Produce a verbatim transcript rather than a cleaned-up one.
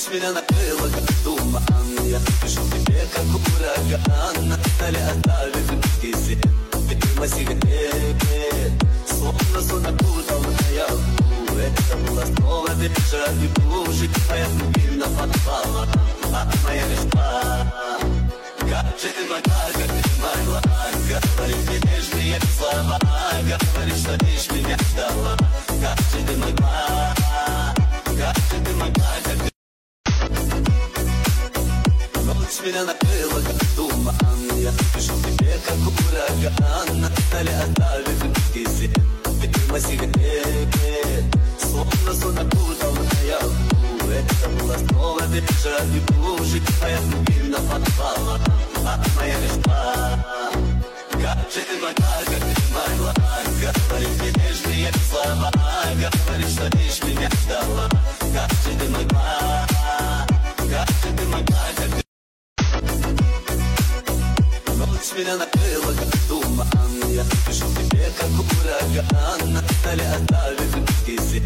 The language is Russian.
Ночь меня накрыла, как туман. Я пишу тебе, как ураган. Стали оставив жидкий след. Дыма сигарет, словно сон окутал наяву. Это было снова дежавю. Живая глубина подвала, а моя мечта. Как же ты могла, как ты могла говорить мне нежные слова, говорить, что лишь меня ждала. Как же ты могла, как же ты могла, как ты... Ночь меня накрыла, как туман. Я пишу тебе, как ураган. Стали оставив жидкий след. Дыма сигарет, словно сон окутал наяву. Это было снова дежавю. Живая глубина подвала, а моя мечта. Как же ты могла, как ты могла говорить мне нежные слова, говорить, что лишь меня ждала. Как же ты могла, как же ты могла, как ты... Ночь меня накрыла, как туман. Я пишу тебе, как ураган. Стали оставив жидкий след.